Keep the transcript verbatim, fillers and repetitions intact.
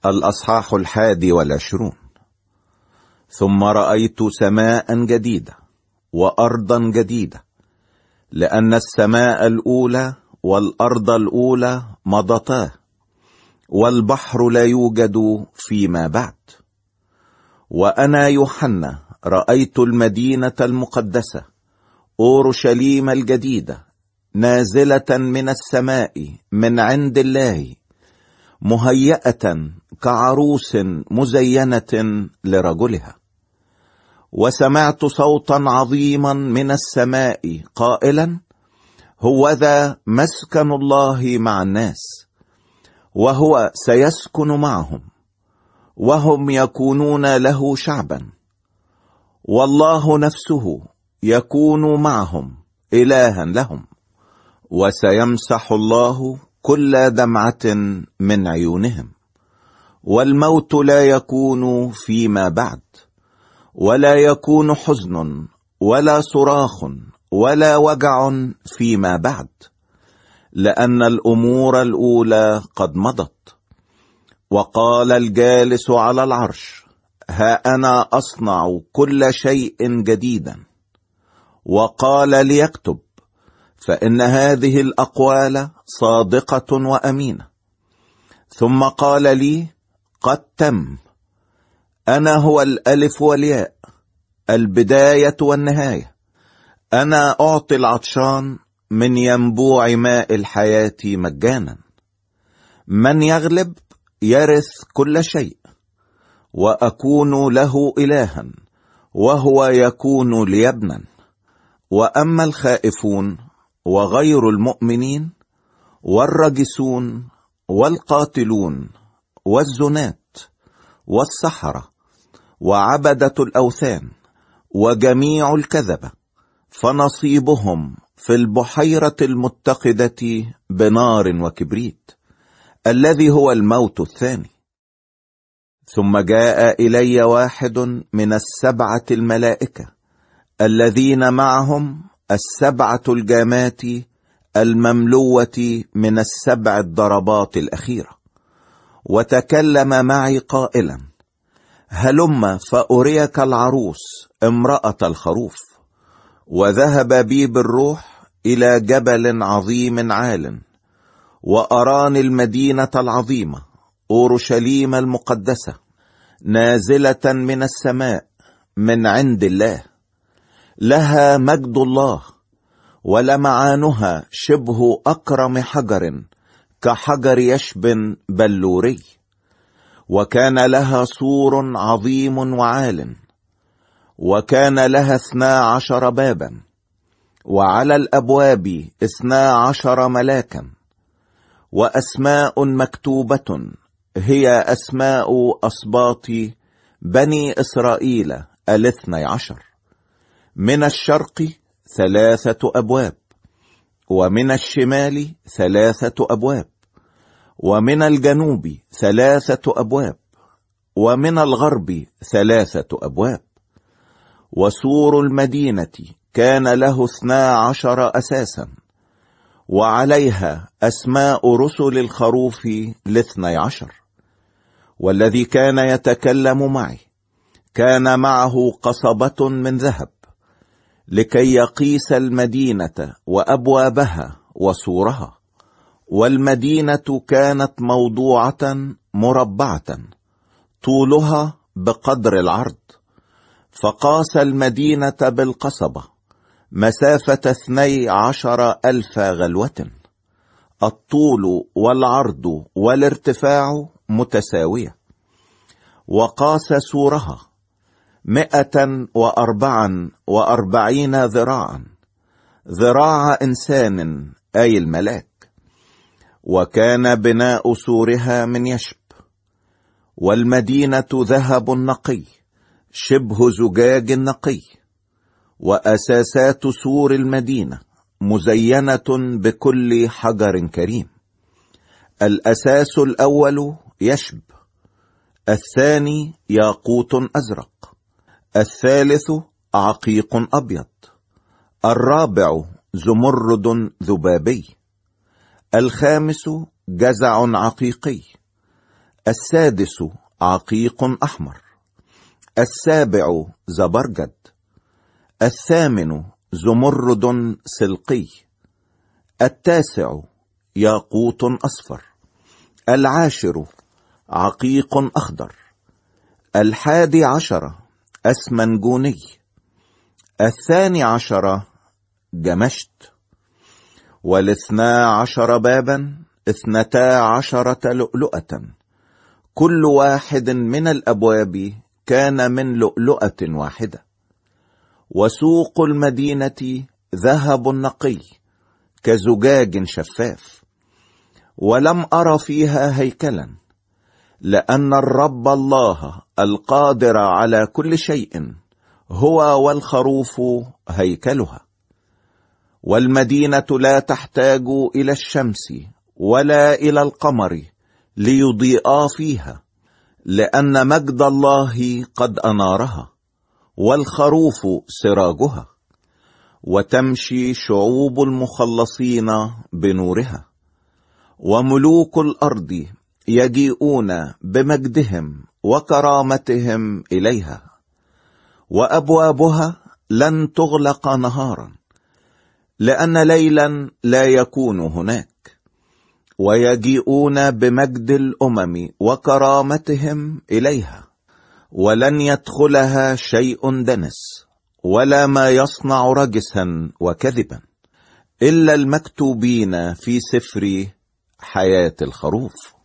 الأصحاح الحادي والعشرون. ثم رأيت سماء جديدة وأرضا جديدة، لأن السماء الأولى والأرض الأولى مضتا، والبحر لا يوجد فيما بعد. وأنا يوحنا رأيت المدينة المقدسة أورشليم الجديدة نازلة من السماء من عند الله، مهيئة كعروس مزينة لرجلها. وسمعت صوتا عظيما من السماء قائلا: هوذا مسكن الله مع الناس، وهو سيسكن معهم، وهم يكونون له شعبا، والله نفسه يكون معهم إلها لهم، وسيمسح الله كل دمعة من عيونهم، والموت لا يكون فيما بعد، ولا يكون حزن ولا صراخ ولا وجع فيما بعد، لأن الأمور الأولى قد مضت. وقال الجالس على العرش: ها أنا أصنع كل شيء جديدا. وقال ليكتب، فإن هذه الأقوال صادقة وأمينة. ثم قال لي: قد تم. أنا هو الألف والياء، البداية والنهاية. أنا أعطي العطشان من ينبوع ماء الحياة مجانا. من يغلب يرث كل شيء، وأكون له إلها وهو يكون لي ابنا. وأما الخائفون وغير المؤمنين والرجسون والقاتلون والزنات والسحرة وعبدة الأوثان وجميع الكذبة، فنصيبهم في البحيرة المتقدة بنار وكبريت، الذي هو الموت الثاني. ثم جاء إلي واحد من السبعة الملائكة الذين معهم السبعة الجامات المملوة من السبع الضربات الأخيرة، وتكلم معي قائلا: هلم فأريك العروس امرأة الخروف. وذهب بي بالروح إلى جبل عظيم عال، وأراني المدينة العظيمة أورشليم المقدسة نازلة من السماء من عند الله، لها مجد الله، ولمعانها شبه أكرم حجر كحجر يشب بلوري. وكان لها سور عظيم وعال، وكان لها اثنا عشر بابا، وعلى الأبواب اثنا عشر ملاكا، وأسماء مكتوبة هي أسماء أسباط بني إسرائيل الاثني عشر. من الشرق ثلاثة أبواب، ومن الشمال ثلاثة أبواب، ومن الجنوب ثلاثة أبواب، ومن الغرب ثلاثة أبواب. وسور المدينة كان له اثنا عشر أساسا، وعليها أسماء رسل الخروف الاثني عشر. والذي كان يتكلم معي كان معه قصبة من ذهب، لكي يقيس المدينة وأبوابها وسورها. والمدينة كانت موضوعة مربعة، طولها بقدر العرض. فقاس المدينة بالقصبة مسافة اثني عشر ألف غلوة، الطول والعرض والارتفاع متساوية. وقاس سورها مئة وأربعا وأربعين ذراعا، ذراع إنسان أي الملاك. وكان بناء سورها من يشب، والمدينة ذهب نقي شبه زجاج نقي. وأساسات سور المدينة مزينة بكل حجر كريم. الأساس الأول يشب، الثاني ياقوت أزرق، الثالث عقيق أبيض، الرابع زمرد ذبابي، الخامس جزع عقيقي، السادس عقيق أحمر. السابع زبرجد. الثامن زمرد سلقي. التاسع ياقوت أصفر. العاشر عقيق أخضر. الحادي عشر أسمنجوني. الثاني عشر جمشت. والاثنا عشر بابا اثنتا عشرة لؤلؤة، كل واحد من الأبواب كان من لؤلؤة واحدة. وسوق المدينة ذهب نقي كزجاج شفاف. ولم أر فيها هيكلا، لأن الرب الله القادر على كل شيء هو والخروف هيكلها. والمدينة لا تحتاج إلى الشمس ولا إلى القمر ليضيئا فيها، لأن مجد الله قد أنارها، والخروف سراجها. وتمشي شعوب المخلصين بنورها، وملوك الأرض يجيئون بمجدهم وكرامتهم إليها. وأبوابها لن تغلق نهارا، لأن ليلا لا يكون هناك. ويجيئون بمجد الأمم وكرامتهم إليها، ولن يدخلها شيء دنس ولا ما يصنع رجسا وكذبا، إلا المكتوبين في سفر حياة الخروف.